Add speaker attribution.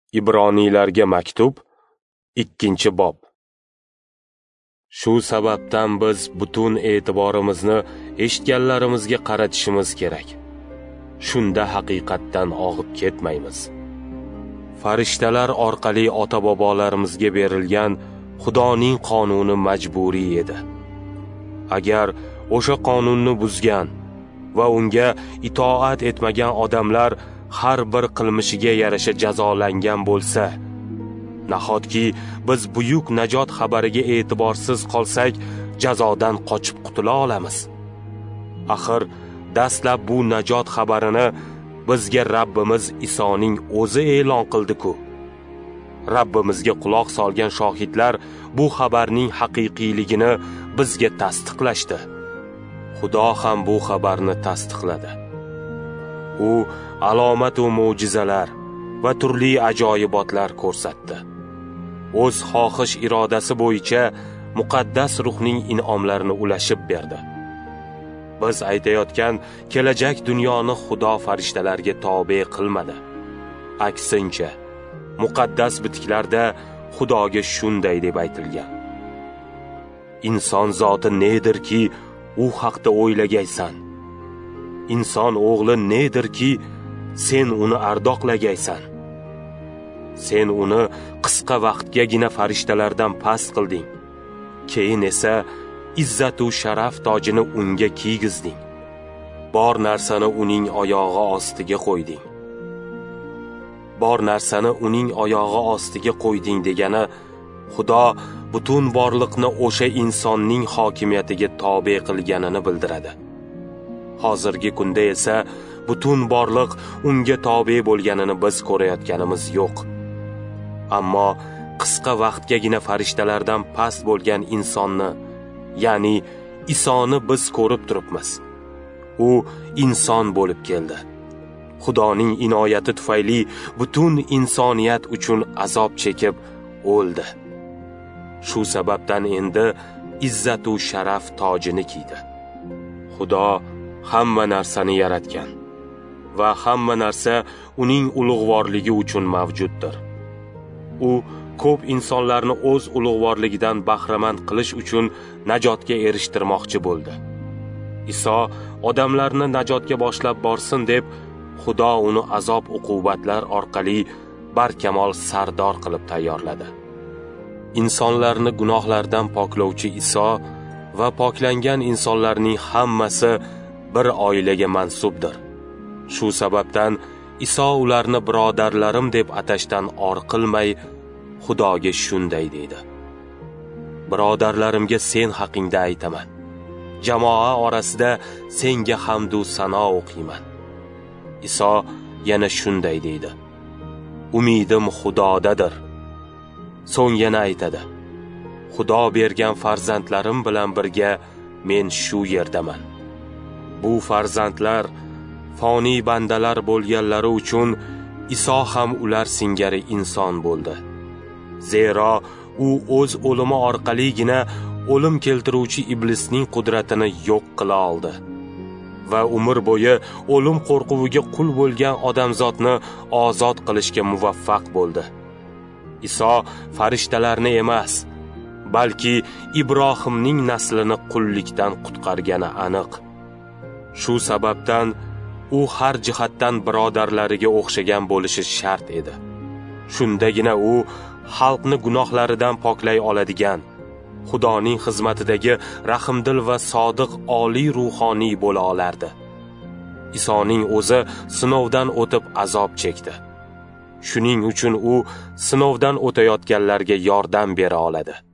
Speaker 1: Ibroniylarga maktub 2-bob. Shu sababdan biz butun e'tiborimizni eshitganlarimizga qaratishimiz kerak. Shunda haqiqatdan og'ib ketmaymiz. Farishtalar orqali ota-bobolarimizga berilgan Xudoning qonuni majburiy edi. Agar o'sha qonunni buzgan va unga itoat etmagan odamlar har bir qilmishiga yarasha jazolangan bo'lsa, nahotki biz buyuk najot xabariga e'tiborsiz qolsak, jazodan qochib qutula olamiz. Axir dastlab bu najot xabarini bizga Rabbimiz Isoning o'zi e'lon qildi-ku. Rabbimizga quloq solgan shohidlar bu xabarning haqiqiyligini bizga tasdiqlashdi. Xudo ham bu xabarni tasdiqladi. U alomat va mo'jizalar va turli ajoyibotlar ko'rsatdi. O'z xohish irodasi bo'yicha muqaddas ruhning in'omlarini ulashib berdi. Biz aytayotgan kelajak dunyoni Xudo farishtalarga tobe qilmadi. Aksincha, muqaddas bitiklarda Xudoga shunday deb aytilgan: Inson zoti nedirki, u haqda o'ylagaysan? Inson o'g'li nedirki, sen uni ardoqlagaysan? Sen uni qisqa vaqtgagina farishtalardan past qilding. Keyin esa izzat va sharaf tojini unga kiygizding. Bor narsani uning oyog'i ostiga qo'yding. Bor narsani uning oyog'i ostiga qo'yding degani, Xudo butun borliqni o'sha insonning hokimiyatiga tobe qilganini bildiradi. Hozirgi kunda esa butun borliq unga tobe bo'lganini biz ko'rayotganimiz yo'q. Ammo qisqa vaqtgagina farishtalardan past bo'lgan insonni, ya'ni Isoni biz ko'rib turibmiz. U inson bo'lib keldi. Xudoning inoyati tufayli butun insoniyat uchun azob chekib o'ldi. Shu sababdan endi izzat va sharaf tojini kiydi. Xudo hamma narsani yaratgan va hamma narsa uning ulug'vorligi uchun mavjuddir. U ko'p insonlarni o'z ulug'vorligidan bahramand qilish uchun najotga erishtirmoqchi bo'ldi. Iso odamlarni najotga boshlab borsin deb, Xudo uni azob-uqubatlar orqali barkamol sardor qilib tayyorladi. Insonlarni gunohlardan poklovchi Iso va poklangan insonlarning hammasi bir oilaga mansubdir. Shu sababdan Iso ularni birodarlarim deb atashdan or qilmay, Xudoga shunday deydi: Birodarlarimga sen haqingda aytaman. Jamoa orasida senga hamd va sano o'qiyman. Iso yana shunday deydi: Umidim Xudodadir. So'ng yana aytadi: Xudo bergan farzandlarim bilan birga men shu yerdaman. Bu farzandlar foniy bandalar bo'lganlari uchun Iso ham ular singari inson bo'ldi. Zero u o'z o'limi orqaligina o'lim keltiruvchi iblisning qudratini yo'q qila oldi va umr bo'yi o'lim qo'rquviga qul bo'lgan odamzodni ozod qilishga muvaffaq bo'ldi. Iso farishtalarni emas, balki Ibrohimning naslini qullikdan qutqargani aniq. Shu sababdan u har jihatdan birodarlariga o'xshagan bo'lishi shart edi. Shundagina u xalqni gunohlaridan poklay oladigan, Xudoning xizmatidagi rahmdil va sodiq oliy ruhoniy bo'la olardi. Isoning o'zi sinovdan o'tib azob chekdi. Shuning uchun u sinovdan o'tayotganlarga yordam bera oladi.